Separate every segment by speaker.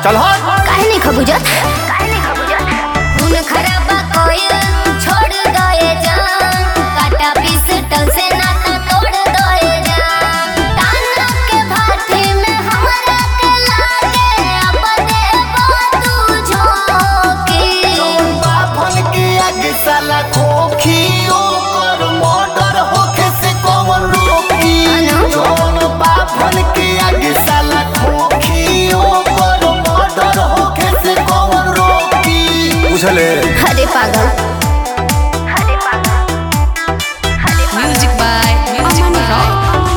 Speaker 1: चल हट।
Speaker 2: काहे नहीं खबुजत खून खराबा कोयल छोड़ गए जान काटा पिस्टल से नाता तोड़ गए जान ताना के भाटी में हमरा के लागे अब देबो तू झोंकी
Speaker 1: बाभन के आगे साला खोखी ओकर मर्डर होखे से कौन रोकी। जौन बाभन के आगे साला खोखी ओकर मर्डर होखे से कौन रोकी। बुझले
Speaker 2: अरे पागल
Speaker 3: Music by Aman Rock.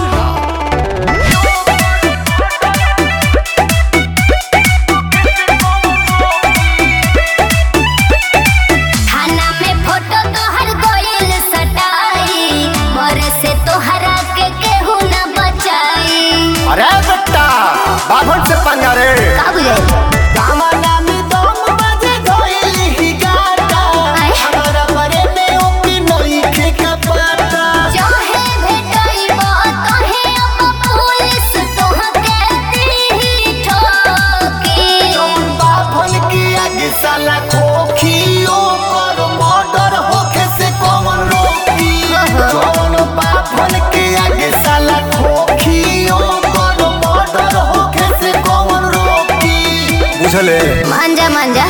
Speaker 2: थाना में फोटो तोहर गोइल सटाई मोरे से तोहरा के केहू न बचाई।
Speaker 1: अरे बेटा बाभन से पंगा रे
Speaker 2: का बुझाई
Speaker 1: दामना में दम बजे गइल ही गाता हमरा बरे में ओके नइखे का पता।
Speaker 2: चाहे भेटाइबो तोहे अब पुलिस तोहके दी ठोकी।
Speaker 1: बाभन के आगे साला खोखी ओकर मर्डर होखे से कौन रोकी। जौन बाभन के आगे साला खोखी ओकर मर्डर होखे से कौन रोकी। बुझले
Speaker 2: मांजा मांजा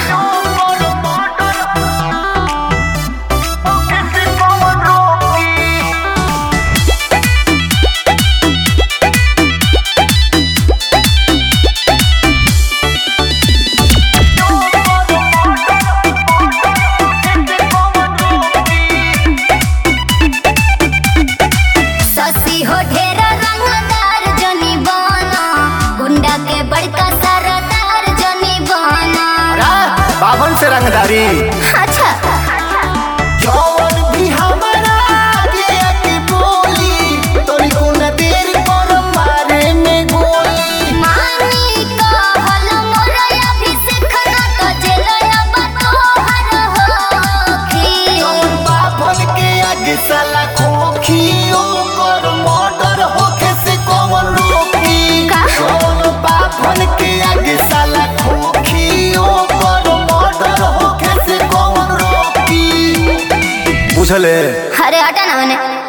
Speaker 2: ससी हो ढेरा रंगदार जनी बना गुंडा के बड़का सरदार जनी बना।
Speaker 1: बाभन से रंगदारी
Speaker 2: अच्छा
Speaker 1: जौन भी हमरा आगे आके बोली तोरी को न देर कर मारे में गोली।
Speaker 2: मानी कहल मोर अभिषेक ना तो जेलया बतोहर होखी।
Speaker 1: जौन बाभन के आगे साला खोखी ओकर मर्डर होखे से कौन रोकी।
Speaker 2: का?
Speaker 1: जौन बाभन के आगे साला खोखी ओकर मर्डर होखे से कौन रोकी। बुझले
Speaker 2: अरे हटा ना मने